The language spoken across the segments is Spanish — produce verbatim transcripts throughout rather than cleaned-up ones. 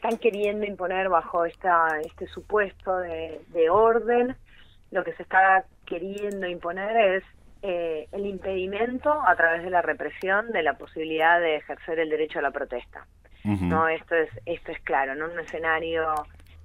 están queriendo imponer bajo esta este supuesto de, de orden. Lo que se está queriendo imponer es eh, el impedimento a través de la represión de la posibilidad de ejercer el derecho a la protesta. Uh-huh. No, esto es esto es claro, ¿no? Un escenario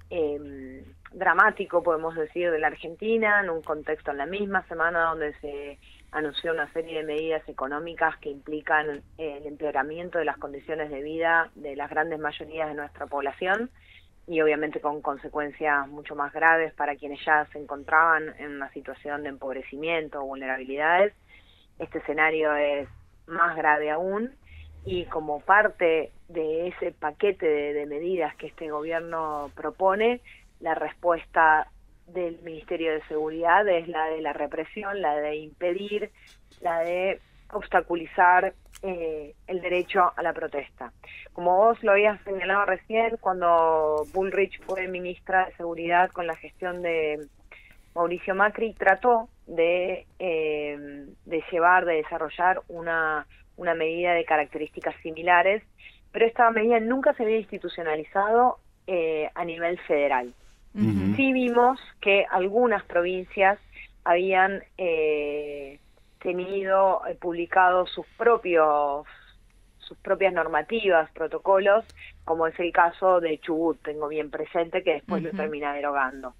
eh, dramático, podemos decir, de la Argentina, en un contexto en la misma semana donde se anunció una serie de medidas económicas que implican eh, el empeoramiento de las condiciones de vida de las grandes mayorías de nuestra población, y obviamente con consecuencias mucho más graves para quienes ya se encontraban en una situación de empobrecimiento o vulnerabilidades. Este escenario es más grave aún, y como parte de ese paquete de, de medidas que este gobierno propone, la respuesta del Ministerio de Seguridad es la de la represión, la de impedir, la de obstaculizar eh, el derecho a la protesta. Como vos lo habías señalado recién, cuando Bullrich fue ministra de Seguridad con la gestión de Mauricio Macri, trató de, eh, de llevar, de desarrollar una, una medida de características similares, pero esta medida nunca se había institucionalizado eh, a nivel federal. Uh-huh. Sí vimos que algunas provincias habían eh, tenido eh, publicados sus propios sus propias normativas, protocolos, como es el caso de Chubut, tengo bien presente, que después uh-huh. lo termina derogando.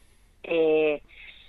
Eh,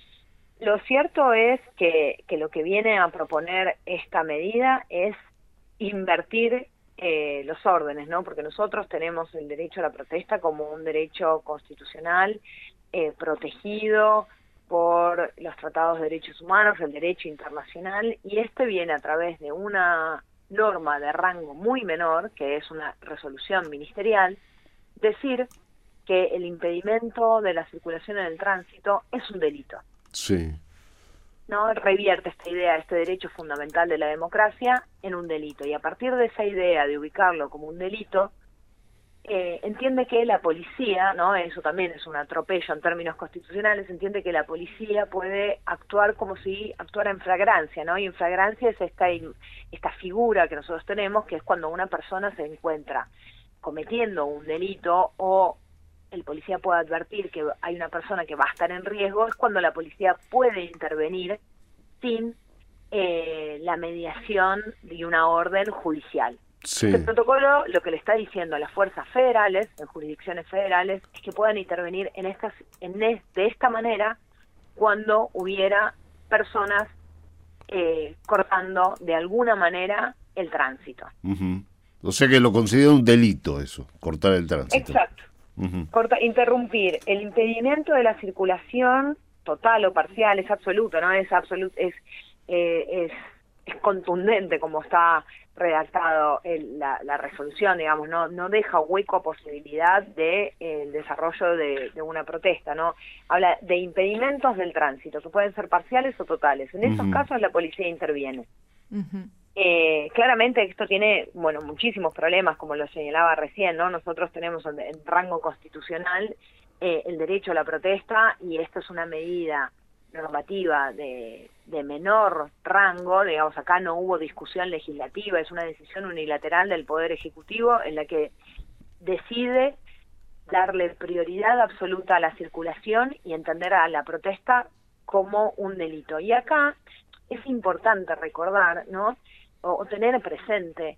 lo cierto es que, que lo que viene a proponer esta medida es invertir Eh, los órdenes, ¿no? Porque nosotros tenemos el derecho a la protesta como un derecho constitucional eh, protegido por los tratados de derechos humanos, el derecho internacional, y este viene a través de una norma de rango muy menor, que es una resolución ministerial, decir que el impedimento de la circulación en el tránsito es un delito. Sí. ¿No? Revierte esta idea, este derecho fundamental de la democracia, en un delito. Y a partir de esa idea de ubicarlo como un delito, eh, entiende que la policía, ¿no? Eso también es un atropello en términos constitucionales, entiende que la policía puede actuar como si actuara en flagrancia, ¿no? Y en flagrancia es esta, esta figura que nosotros tenemos, que es cuando una persona se encuentra cometiendo un delito o el policía puede advertir que hay una persona que va a estar en riesgo, es cuando la policía puede intervenir sin eh, la mediación de una orden judicial. Sí. Este protocolo lo que le está diciendo a las fuerzas federales, en jurisdicciones federales, es que puedan intervenir en estas, en es, de esta manera cuando hubiera personas eh, cortando de alguna manera el tránsito. Uh-huh. O sea que lo considera un delito eso, cortar el tránsito. Exacto. Uh-huh. Corta, interrumpir el impedimento de la circulación total o parcial, es absoluto, ¿no? Es absoluto, es, eh, es, es contundente como está redactado el, la, la resolución, digamos, no no deja hueco a posibilidad de eh, el desarrollo de, de una protesta, ¿no? Habla de impedimentos del tránsito, que pueden ser parciales o totales. En esos uh-huh. casos la policía interviene. Uh-huh. Eh, claramente esto tiene, bueno, muchísimos problemas, como lo señalaba recién, ¿no? Nosotros tenemos en, en rango constitucional eh, el derecho a la protesta, y esto es una medida normativa de, de menor rango, digamos, acá no hubo discusión legislativa, es una decisión unilateral del Poder Ejecutivo en la que decide darle prioridad absoluta a la circulación y entender a la protesta como un delito. Y acá es importante recordar, ¿no? O, o tener presente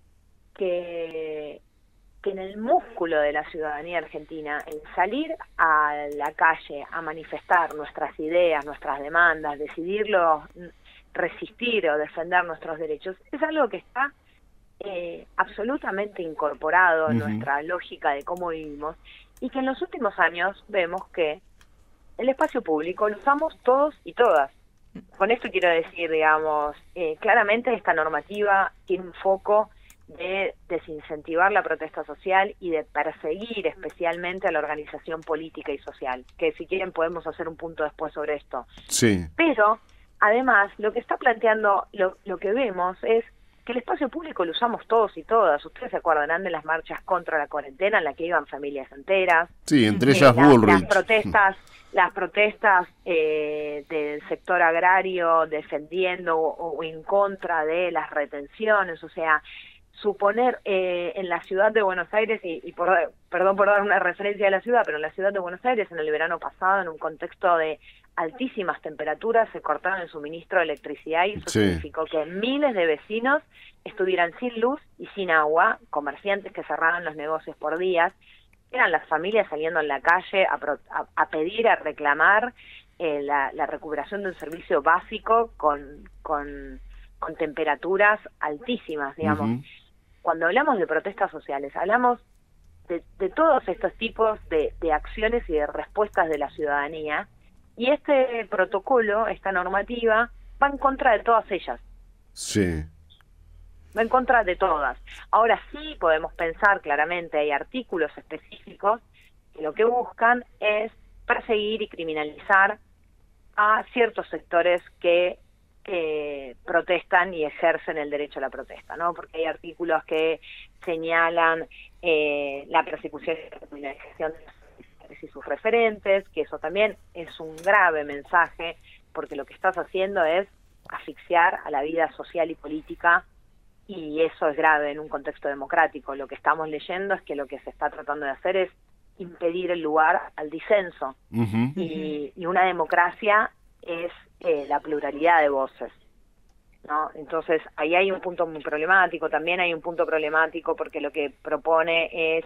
que, que en el músculo de la ciudadanía argentina, el salir a la calle a manifestar nuestras ideas, nuestras demandas, decidirlo, resistir o defender nuestros derechos, es algo que está eh, absolutamente incorporado en uh-huh. nuestra lógica de cómo vivimos, y que en los últimos años vemos que el espacio público lo usamos todos y todas. Con esto quiero decir, digamos, eh, claramente esta normativa tiene un foco de desincentivar la protesta social y de perseguir especialmente a la organización política y social, que si quieren podemos hacer un punto después sobre esto. Sí. Pero, además, lo que está planteando, lo, lo que vemos es que el espacio público lo usamos todos y todas. Ustedes se acordarán de las marchas contra la cuarentena en la que iban familias enteras. Sí, entre ellas eh, Bullrich. Las, las protestas, las protestas eh, del sector agrario defendiendo o, o en contra de las retenciones. O sea, suponer eh, en la ciudad de Buenos Aires, y, y por, perdón por dar una referencia a la ciudad, pero en la ciudad de Buenos Aires en el verano pasado, en un contexto de altísimas temperaturas, se cortaron el suministro de electricidad y eso Sí. significó que miles de vecinos estuvieran sin luz y sin agua, comerciantes que cerraban los negocios por días, eran las familias saliendo en la calle a, pro, a, a pedir, a reclamar eh, la, la recuperación de un servicio básico con, con, con temperaturas altísimas, digamos. Uh-huh. Cuando hablamos de protestas sociales, hablamos de, de todos estos tipos de, de acciones y de respuestas de la ciudadanía, y este protocolo, esta normativa, va en contra de todas ellas. Sí. Va en contra de todas. Ahora sí podemos pensar claramente, hay artículos específicos que lo que buscan es perseguir y criminalizar a ciertos sectores que eh, protestan y ejercen el derecho a la protesta, ¿no? Porque hay artículos que señalan eh, la persecución y la criminalización de los y sus referentes, que eso también es un grave mensaje, porque lo que estás haciendo es asfixiar a la vida social y política, y eso es grave en un contexto democrático. Lo que estamos leyendo es que lo que se está tratando de hacer es impedir el lugar al disenso, Uh-huh. y, y una democracia es eh, la pluralidad de voces, ¿no? Entonces ahí hay un punto muy problemático. También hay un punto problemático porque lo que propone es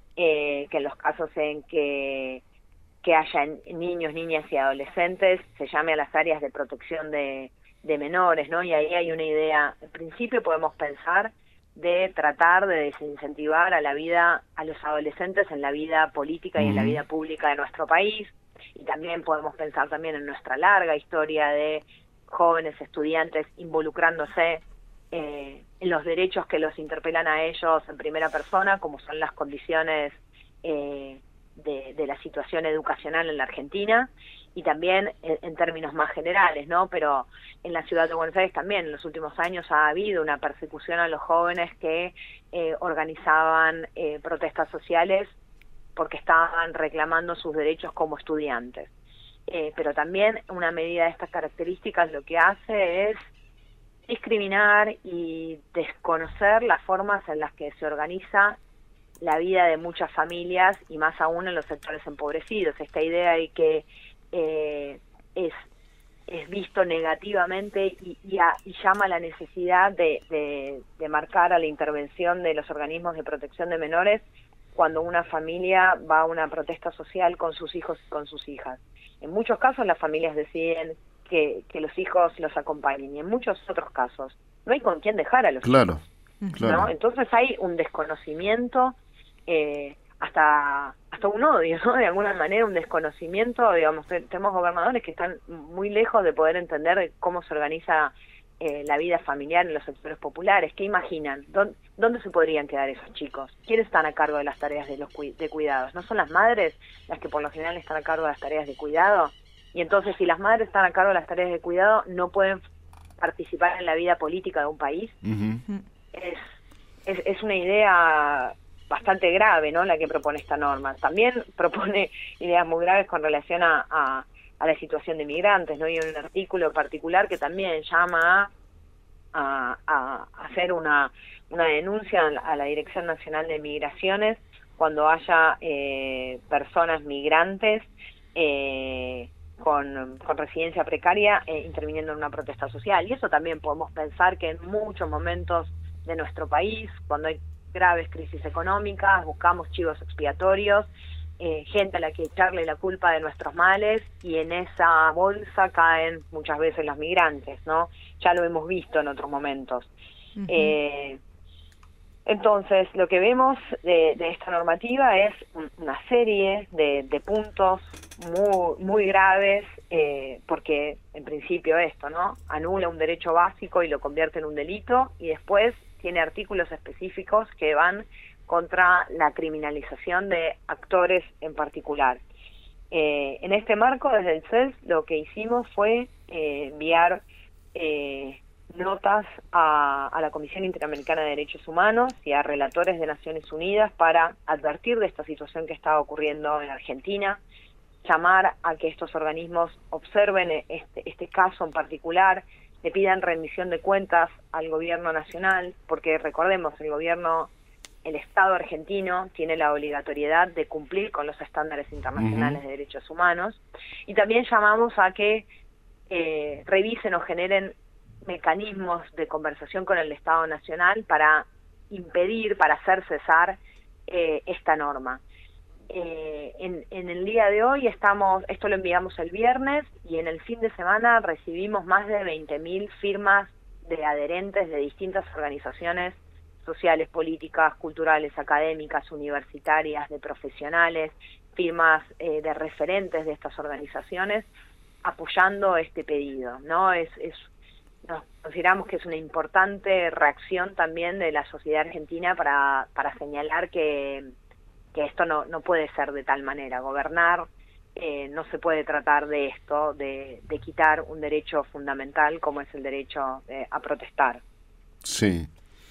eh, que en los casos en que que haya niños, niñas y adolescentes se llame a las áreas de protección de, de menores, ¿no? Y ahí hay una idea. En principio podemos pensar de tratar de desincentivar a la vida, a los adolescentes en la vida política y en la vida pública de nuestro país, y también podemos pensar también en nuestra larga historia de jóvenes estudiantes involucrándose eh, en los derechos que los interpelan a ellos en primera persona, como son las condiciones eh, de, de la situación educacional en la Argentina, y también en, en términos más generales, ¿no? Pero en la ciudad de Buenos Aires también en los últimos años ha habido una persecución a los jóvenes que eh, organizaban eh, protestas sociales porque estaban reclamando sus derechos como estudiantes. Eh, pero también una medida de estas características lo que hace es discriminar y desconocer las formas en las que se organiza la vida de muchas familias, y más aún en los sectores empobrecidos. Esta idea de que eh, es, es visto negativamente y, y, a, y llama a la necesidad de, de, de marcar a la intervención de los organismos de protección de menores cuando una familia va a una protesta social con sus hijos y con sus hijas. En muchos casos las familias deciden que, que los hijos los acompañen, y en muchos otros casos no hay con quién dejar a los Claro, hijos, claro. ¿no? Entonces hay un desconocimiento, eh, hasta hasta un odio, ¿no? De alguna manera un desconocimiento, digamos. Tenemos gobernadores que están muy lejos de poder entender cómo se organiza eh, la vida familiar en los sectores populares. ¿Qué imaginan? ¿Dónde, ¿Dónde se podrían quedar esos chicos? ¿Quiénes están a cargo de las tareas de los cu de cuidados? ¿No son las madres las que por lo general están a cargo de las tareas de cuidado? Y entonces, si las madres están a cargo de las tareas de cuidado, no pueden participar en la vida política de un país. Uh-huh. es, es, es una idea bastante grave, ¿no?, la que propone esta norma. También propone ideas muy graves con relación a, a, a la situación de migrantes, ¿no? Y hay un artículo particular que también llama a, a, a hacer una, una denuncia a la Dirección Nacional de Migraciones cuando haya eh, personas migrantes eh, con, con residencia precaria eh, interviniendo en una protesta social. Y eso también podemos pensar que en muchos momentos de nuestro país, cuando hay graves crisis económicas, buscamos chivos expiatorios, eh, gente a la que echarle la culpa de nuestros males, y en esa bolsa caen muchas veces los migrantes, ¿no? Ya lo hemos visto en otros momentos. Uh-huh. eh, entonces, lo que vemos de, de esta normativa es un, una serie de, de puntos muy, muy graves, eh, porque en principio esto, ¿no?, anula un derecho básico y lo convierte en un delito, y después tiene artículos específicos que van contra la criminalización de actores en particular. Eh, en este marco, desde el C E S, lo que hicimos fue eh, enviar eh, notas a, a la Comisión Interamericana de Derechos Humanos y a relatores de Naciones Unidas para advertir de esta situación que estaba ocurriendo en Argentina, llamar a que estos organismos observen este, este caso en particular, le pidan rendición de cuentas al gobierno nacional, porque recordemos, el gobierno, el Estado argentino tiene la obligatoriedad de cumplir con los estándares internacionales uh-huh. de derechos humanos, y también llamamos a que eh, revisen o generen mecanismos de conversación con el Estado nacional para impedir, para hacer cesar eh, esta norma. Eh, en, en el día de hoy estamos, esto lo enviamos el viernes, y en el fin de semana recibimos más de veinte mil firmas de adherentes de distintas organizaciones sociales, políticas, culturales, académicas, universitarias, de profesionales, firmas eh, de referentes de estas organizaciones apoyando este pedido, ¿no? Es, es Nos consideramos que es una importante reacción también de la sociedad argentina para, para señalar que, que esto no, no puede ser de tal manera. Gobernar eh, no se puede tratar de esto, de, de quitar un derecho fundamental como es el derecho eh, a protestar. Sí.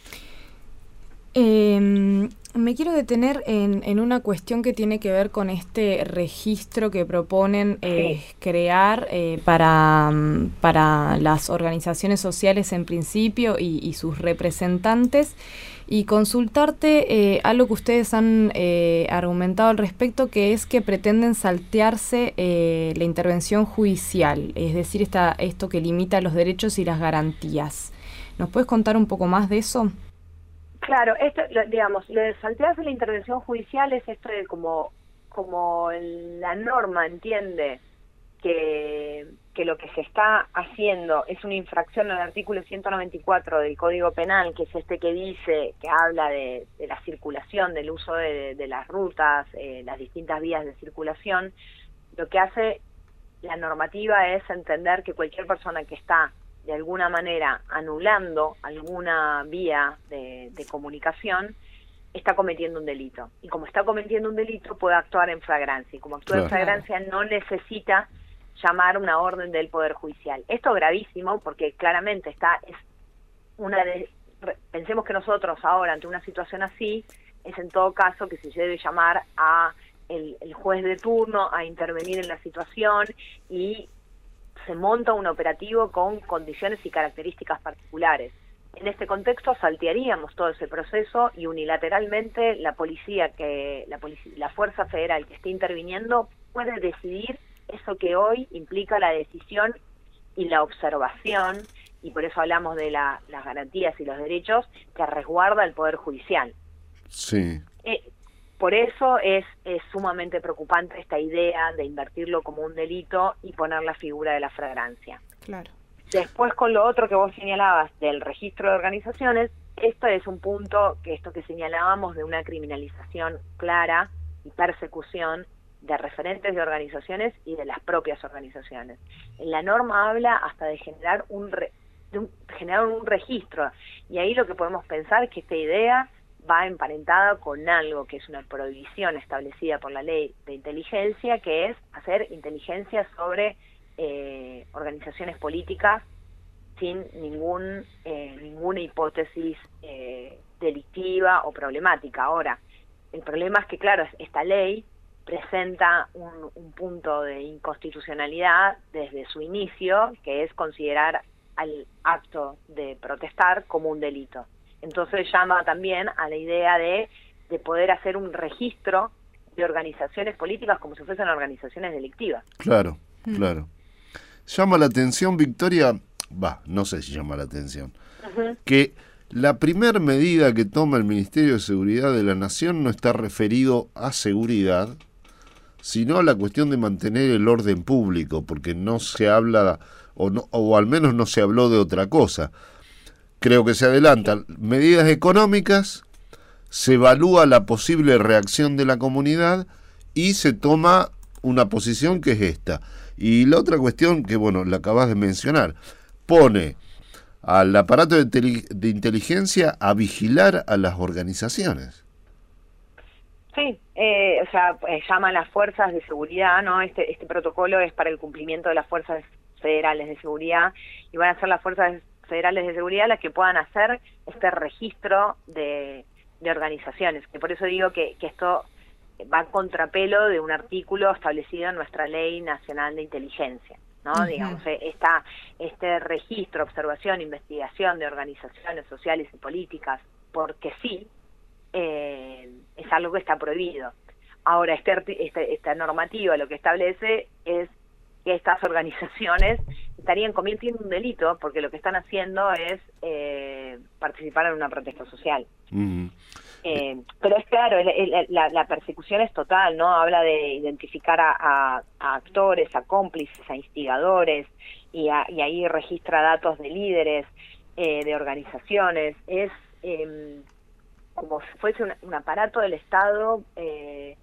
Eh, me quiero detener en, en una cuestión que tiene que ver con este registro que proponen eh, sí. crear eh, para, para las organizaciones sociales en principio y, y sus representantes, y consultarte eh, algo que ustedes han eh, argumentado al respecto, que es que pretenden saltearse eh, la intervención judicial, es decir, esta, esto que limita los derechos y las garantías. ¿Nos puedes contar un poco más de eso? Claro, esto, digamos, lo de saltearse la intervención judicial es esto de como, como la norma entiende que, que lo que se está haciendo es una infracción al artículo ciento noventa y cuatro del Código Penal, que es este que dice, que habla de, de la circulación, del uso de, de las rutas, eh, las distintas vías de circulación. Lo que hace la normativa es entender que cualquier persona que está de alguna manera anulando alguna vía de, de comunicación, está cometiendo un delito. Y como está cometiendo un delito, puede actuar en flagrancia. Y como actúa claro. en flagrancia, no necesita llamar una orden del Poder Judicial. Esto es gravísimo porque claramente está, es una de, pensemos que nosotros ahora, ante una situación así, es en todo caso que se debe llamar a el, el juez de turno a intervenir en la situación, y se monta un operativo con condiciones y características particulares. En este contexto saltearíamos todo ese proceso y unilateralmente la policía, que la, policía, la Fuerza Federal que esté interviniendo puede decidir eso que hoy implica la decisión y la observación, y por eso hablamos de la, las garantías y los derechos que resguarda el Poder Judicial. Sí. Eh, Por eso es, es sumamente preocupante esta idea de invertirlo como un delito y poner la figura de la flagrancia. Claro. Después, con lo otro que vos señalabas del registro de organizaciones, esto es un punto, que esto que señalábamos de una criminalización clara y persecución de referentes de organizaciones y de las propias organizaciones. En la norma habla hasta de generar un, re, de un, generar un registro, y ahí lo que podemos pensar es que esta idea va emparentada con algo que es una prohibición establecida por la ley de inteligencia, que es hacer inteligencia sobre eh, organizaciones políticas sin ningún eh, ninguna hipótesis eh, delictiva o problemática. Ahora, el problema es que, claro, esta ley presenta un, un punto de inconstitucionalidad desde su inicio, que es considerar al acto de protestar como un delito. Entonces llama también a la idea de, de poder hacer un registro de organizaciones políticas como si fuesen organizaciones delictivas. Claro, mm. claro. Llama la atención, Victoria, va, no sé si llama la atención, uh-huh. que la primer medida que toma el Ministerio de Seguridad de la Nación no está referido a seguridad, sino a la cuestión de mantener el orden público, porque no se habla, o, no, o al menos no se habló de otra cosa. Creo que se adelantan medidas económicas, se evalúa la posible reacción de la comunidad y se toma una posición que es esta. Y la otra cuestión que, bueno, la acabas de mencionar, pone al aparato de, tele, de inteligencia a vigilar a las organizaciones. Sí, eh, o sea, eh, llama a las fuerzas de seguridad, ¿no? Este, este protocolo es para el cumplimiento de las fuerzas federales de seguridad, y van a ser las fuerzas federales de seguridad las que puedan hacer este registro de, de organizaciones, que por eso digo que, que esto va a contrapelo de un artículo establecido en nuestra Ley Nacional de Inteligencia. ¿no? Uh-huh. Digamos, esta, este registro, observación, investigación de organizaciones sociales y políticas, porque sí, eh, es algo que está prohibido. Ahora, este, este, esta normativa lo que establece es que estas organizaciones estarían cometiendo un delito porque lo que están haciendo es eh, participar en una protesta social. Uh-huh. Eh, pero es claro, el, el, la, la persecución es total, ¿no? Habla de identificar a, a, a actores, a cómplices, a instigadores, y, a, y ahí registra datos de líderes, eh, de organizaciones. Es eh, como si fuese un, un aparato del Estado eh,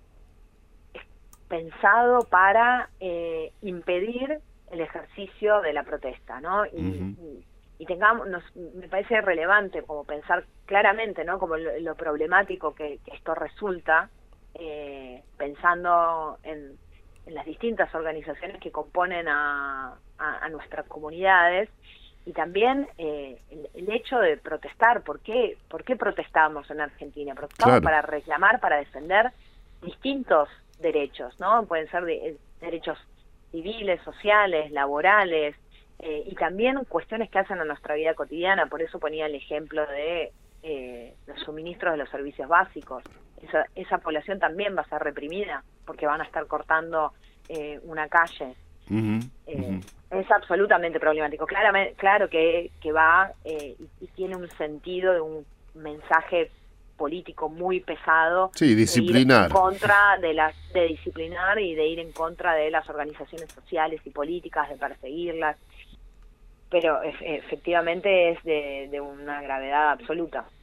pensado para eh, impedir el ejercicio de la protesta, ¿no? Y, uh-huh. y, y tengamos, nos, me parece relevante como pensar claramente, ¿no? Como lo, lo problemático que, que esto resulta, eh, pensando en, en las distintas organizaciones que componen a, a, a nuestras comunidades, y también eh, el, el hecho de protestar. ¿Por qué, por qué protestamos en Argentina? Protestamos claro. para reclamar, para defender distintos derechos, ¿no? Pueden ser de, derechos civiles, sociales, laborales, eh, y también cuestiones que hacen a nuestra vida cotidiana. Por eso ponía el ejemplo de eh, los suministros de los servicios básicos. Esa, esa población también va a ser reprimida porque van a estar cortando eh, una calle. Uh-huh, eh, uh-huh. Es absolutamente problemático. Claramente, claro que, que va eh, y, y tiene un sentido de un mensaje político muy pesado. Sí, disciplinar. De ir en contra de las, de disciplinar y de ir en contra de las organizaciones sociales y políticas, de perseguirlas. Pero e- efectivamente es de, de una gravedad absoluta.